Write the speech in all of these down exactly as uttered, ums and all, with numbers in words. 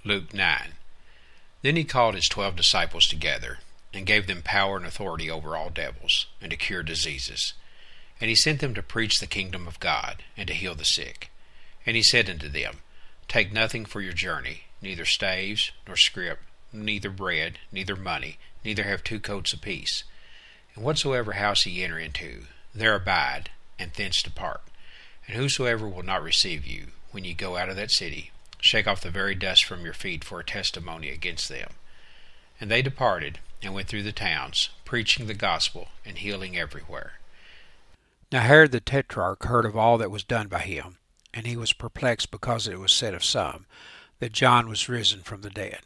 Luke nine. Then he called his twelve disciples together, and gave them power and authority over all devils, and to cure diseases. And he sent them to preach the kingdom of God, and to heal the sick. And he said unto them, Take nothing for your journey, neither staves, nor scrip, neither bread, neither money, neither have two coats apiece. And whatsoever house ye enter into, there abide, and thence depart. And whosoever will not receive you, when ye go out of that city, shake off the very dust from your feet for a testimony against them. And they departed, and went through the towns, preaching the gospel, and healing everywhere. Now Herod the Tetrarch heard of all that was done by him, and he was perplexed because it was said of some, that John was risen from the dead.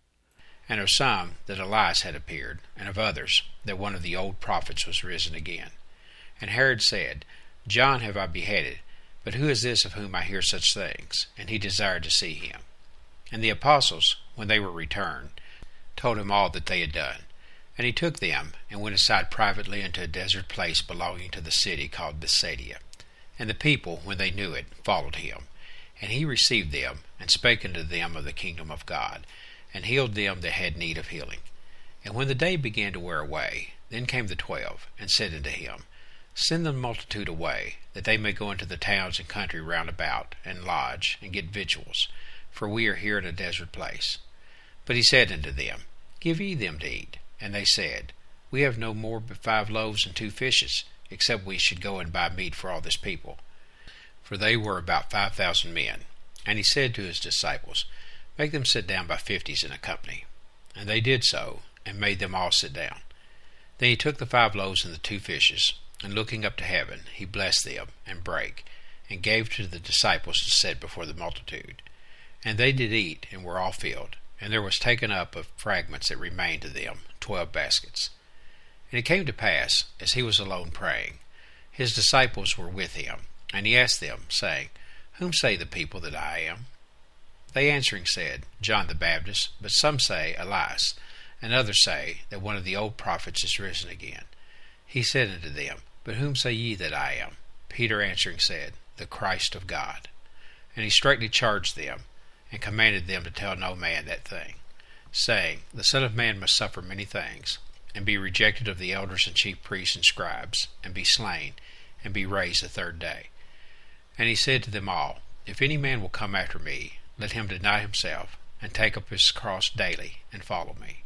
And of some, that Elias had appeared, and of others, that one of the old prophets was risen again. And Herod said, John have I beheaded, but who is this of whom I hear such things? And he desired to see him. And the apostles, when they were returned, told him all that they had done. And he took them, and went aside privately into a desert place belonging to the city called Bethsaida. And the people, when they knew it, followed him. And he received them, and spake unto them of the kingdom of God, and healed them that had need of healing. And when the day began to wear away, then came the twelve, and said unto him, Send the multitude away, that they may go into the towns and country round about, and lodge, and get victuals, for we are here in a desert place. But he said unto them, Give ye them to eat. And they said, We have no more but five loaves and two fishes, except we should go and buy meat for all this people. For they were about five thousand men. And he said to his disciples, Make them sit down by fifties in a company. And they did so, and made them all sit down. Then he took the five loaves and the two fishes, and looking up to heaven, he blessed them, and brake, and gave to the disciples to set before the multitude. And they did eat, and were all filled. And there was taken up of fragments that remained to them twelve baskets. And it came to pass, as he was alone praying, his disciples were with him, and he asked them, saying, Whom say the people that I am? They answering said, John the Baptist, but some say Elias, and others say that one of the old prophets is risen again. He said unto them, But whom say ye that I am? Peter answering said, The Christ of God. And he straitly charged them, and commanded them to tell no man that thing, saying, The Son of Man must suffer many things, and be rejected of the elders and chief priests and scribes, and be slain, and be raised the third day. And he said to them all, If any man will come after me, let him deny himself, and take up his cross daily, and follow me.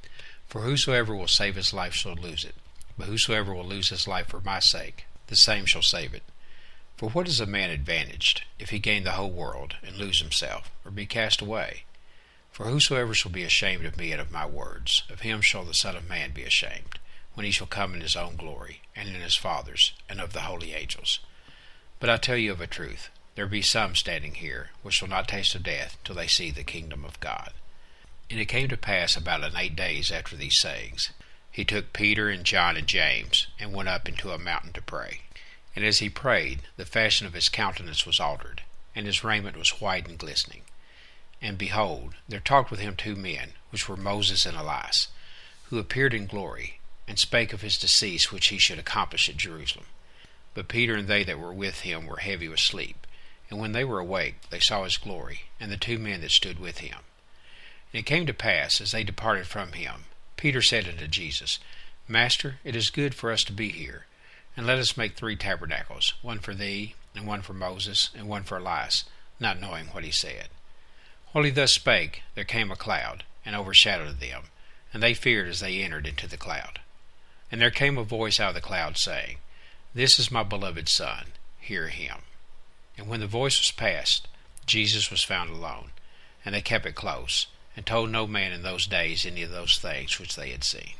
For whosoever will save his life shall lose it, but whosoever will lose his life for my sake, the same shall save it. For what is a man advantaged, if he gain the whole world, and lose himself, or be cast away? For whosoever shall be ashamed of me and of my words, of him shall the Son of Man be ashamed, when he shall come in his own glory, and in his Father's, and of the holy angels. But I tell you of a truth, there be some standing here, which shall not taste of death, till they see the kingdom of God. And it came to pass about an eight days after these sayings, he took Peter and John and James, and went up into a mountain to pray. And as he prayed, the fashion of his countenance was altered, and his raiment was white and glistening. And behold, there talked with him two men, which were Moses and Elias, who appeared in glory, and spake of his decease which he should accomplish at Jerusalem. But Peter and they that were with him were heavy with sleep. And when they were awake, they saw his glory, and the two men that stood with him. And it came to pass, as they departed from him, Peter said unto Jesus, Master, it is good for us to be here. And let us make three tabernacles, one for thee, and one for Moses, and one for Elias, not knowing what he said. While he thus spake, there came a cloud, and overshadowed them, and they feared as they entered into the cloud. And there came a voice out of the cloud, saying, This is my beloved Son, hear him. And when the voice was past, Jesus was found alone, and they kept it close, and told no man in those days any of those things which they had seen.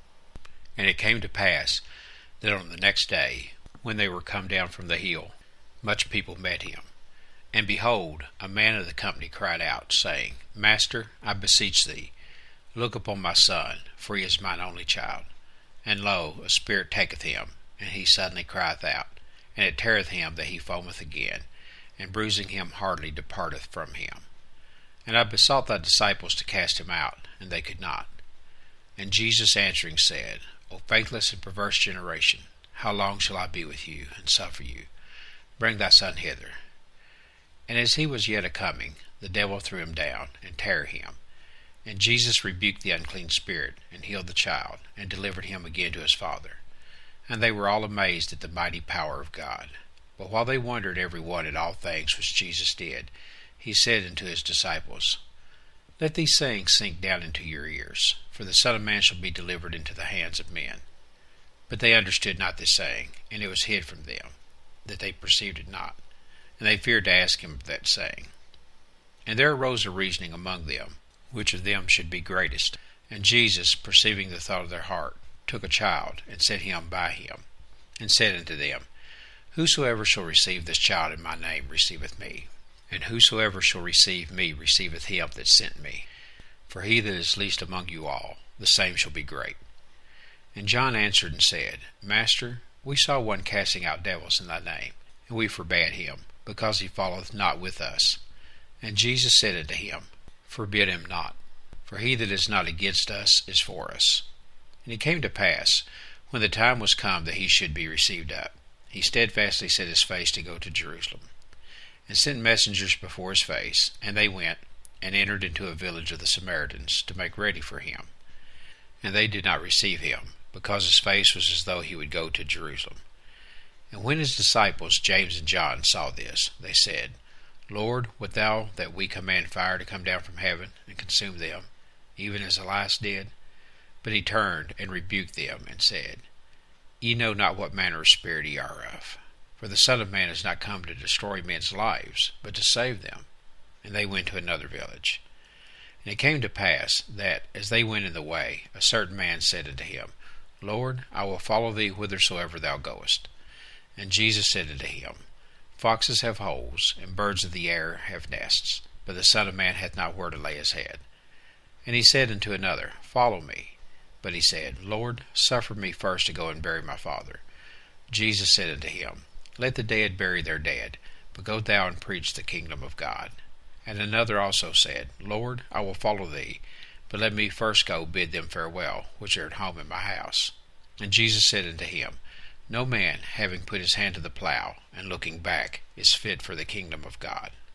And it came to pass, that on the next day, when they were come down from the hill, much people met him. And behold, a man of the company cried out, saying, Master, I beseech thee, look upon my son, for he is mine only child. And lo, a spirit taketh him, and he suddenly crieth out, and it teareth him that he foameth again, and bruising him hardly departeth from him. And I besought thy disciples to cast him out, and they could not. And Jesus answering said, O faithless and perverse generation, how long shall I be with you, and suffer you? Bring thy son hither. And as he was yet a coming, the devil threw him down, and tare him. And Jesus rebuked the unclean spirit, and healed the child, and delivered him again to his father. And they were all amazed at the mighty power of God. But while they wondered every one at all things which Jesus did, he said unto his disciples, Let these sayings sink down into your ears, for the Son of Man shall be delivered into the hands of men. But they understood not this saying, and it was hid from them, that they perceived it not. And they feared to ask him of that saying. And there arose a reasoning among them, which of them should be greatest. And Jesus, perceiving the thought of their heart, took a child, and set him by him, and said unto them, Whosoever shall receive this child in my name receiveth me, and whosoever shall receive me receiveth him that sent me. For he that is least among you all, the same shall be great. And John answered and said, Master, we saw one casting out devils in thy name, and we forbade him, because he followeth not with us. And Jesus said unto him, Forbid him not, for he that is not against us is for us. And it came to pass, when the time was come that he should be received up, he steadfastly set his face to go to Jerusalem, and sent messengers before his face, and they went, and entered into a village of the Samaritans, to make ready for him. And they did not receive him, because his face was as though he would go to Jerusalem. And when his disciples James and John saw this, they said, Lord, wilt thou that we command fire to come down from heaven, and consume them, even as Elias did? But he turned and rebuked them, and said, Ye know not what manner of spirit ye are of. For the Son of Man is not come to destroy men's lives, but to save them. And they went to another village. And it came to pass, that, as they went in the way, a certain man said unto him, Lord, I will follow thee whithersoever thou goest. And Jesus said unto him, Foxes have holes, and birds of the air have nests, but the Son of Man hath not where to lay his head. And he said unto another, Follow me. But he said, Lord, suffer me first to go and bury my father. Jesus said unto him, Let the dead bury their dead, but go thou and preach the kingdom of God. And another also said, Lord, I will follow thee, but let me first go bid them farewell, which are at home in my house. And Jesus said unto him, No man, having put his hand to the plough, and looking back, is fit for the kingdom of God.